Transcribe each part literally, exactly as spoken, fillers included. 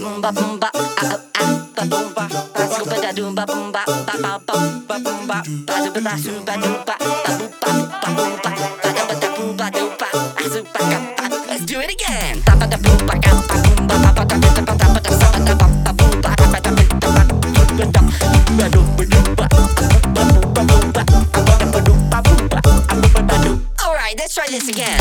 boom ba boom ba ah ah ba boom ba ba scuba da doom ba boom ba ba ba ba ba boom ba ba do ba shoo ba do ba ba boom ba ba boom ba ba da ba da boom ba do ba ah zoo ba ga ba. Let's do it again. Ba ba da boom ba ga ba boom ba ba ba da ba da ba da ba da sa ba da ba ba boom ba ba da ba da ba ba da ba do ba do ba ba boom ba boom ba ba da ba do ba boom ba ba ba do. All right, let's try this again.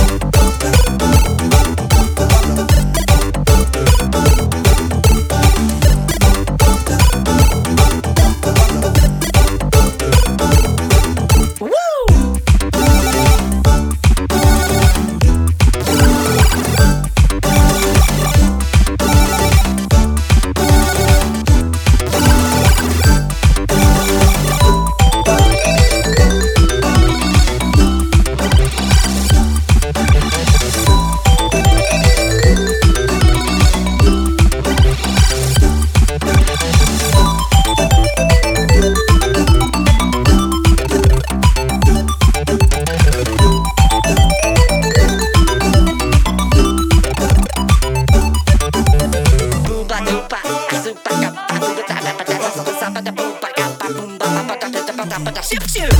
Shoot, shoot.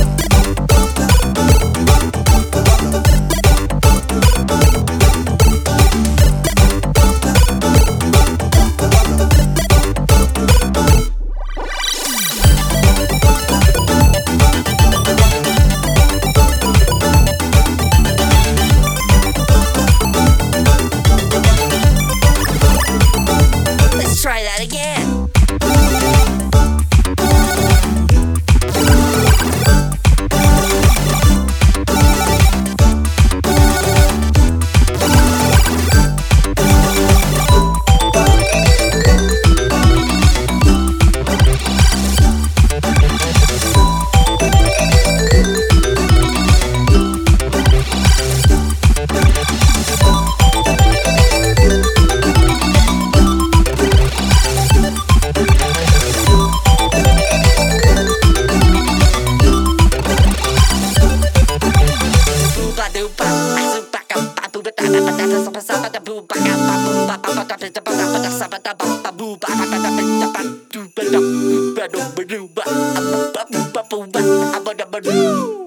Let's try that again. Ba